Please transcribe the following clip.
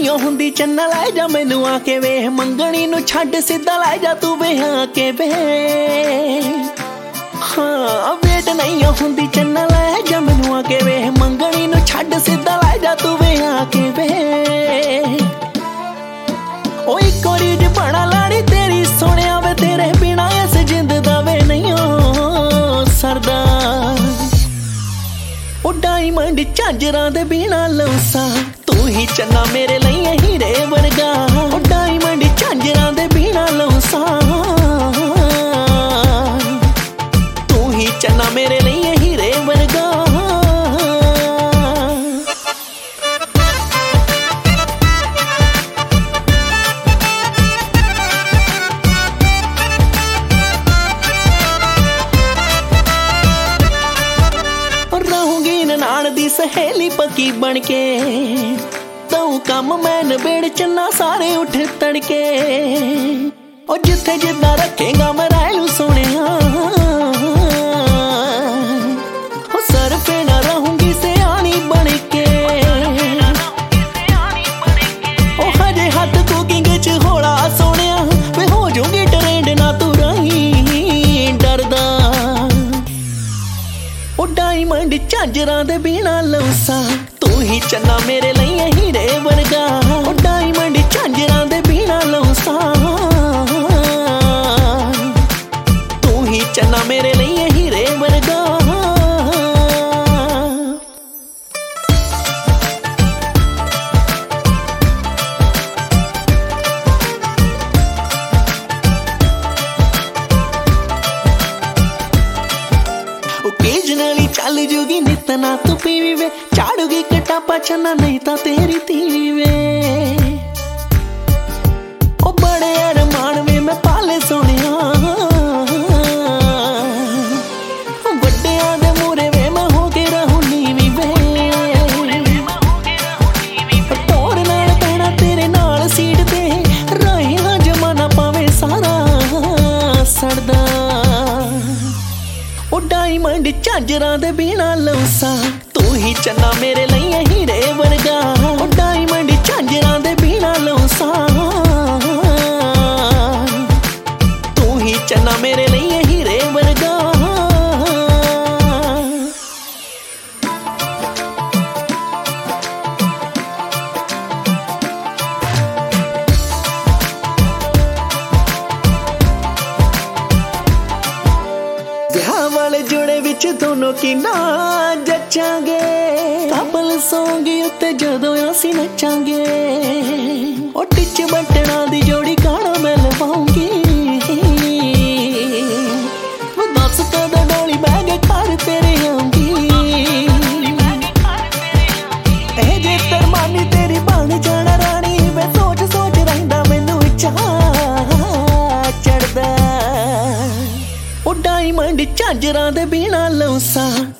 नहीं हुंदी चन्ना लै जा मैनू आके वे मंगणी नू छड्ड सीधा लै जा तू वे आके वे हाँ वेट नहीं हुंदी चन्ना लै जा मैनू आके वे मंगणी नू छड्ड सीधा लै जा तू वे आके वे ओ इक रीज बना लाड़ी तेरी सोनिया वे तेरे बिना इस जिंद दा वे नहीं सरदा ओ डायमंड झांजरां दे बिना लौसा तू ही चन्ना मेरे लिए हीरे वर्गा ओ डायमंड झांजरां दे बिना लौसा तू ही चन्ना मेरे लिए हीरे वर्गा नान दी सहेली पक्की बन के तू कम मैं नबेड़ चन्ना सारे उठ तड़के और जिथे जिदा रखेगा मैं रैलू सोने सर पे ना रहूंगी सियानी बन के ओ हजे हाथ कुकिंग च होड़ा सोने वे हो जाऊंगी ट्रेंड ना तू रही डरदा ओ डायमंड झांजरां दे बिना लौसा तू ही चन्ना मेरे लिए हीरे वर्गा ओ डायमंड झांजरां दे बिना लौसा तू ही चन्ना मेरे लिए हीरे वर्गा ओकेजनली चल जूगी नित ना तू पीवी वे चाड़ूगी कटापा चन्ना नहीं ता तेरी तीवी वे ओ बड़े अरमान वे मैं पाले सोनिया वड्डियां दे मूरे वे मैं हो के रहूं नीवी वे टोर नाल पैना तेरे नाल सीट ते रहे हां जमाना पावे सारा सड़दा ओ डायमंड झांजरां दे बिना लौसा तू ही चन्ना मेरे लिए हीरे वर्गा ओ डायमंड झांजरां दे बिना लौसा तू ही चन्ना मेरे लिए हीरे वर्गा वाले जोड़े विच दोनों की ना जचांगे कपल सॉन्ग उत्ते जदों असीं नचांगे ओ टिच बटना दी जोड़ी गाना मैं लवाऊंगी दस कदों डोली बैग घर तेरे आऊंगी ए जे तरमानी तेरी बन जाना रानी मैं सोच सोच रहिंदा मैनू चाह चढ़दा ओ डायमंड झांजरां दे बिना लौसा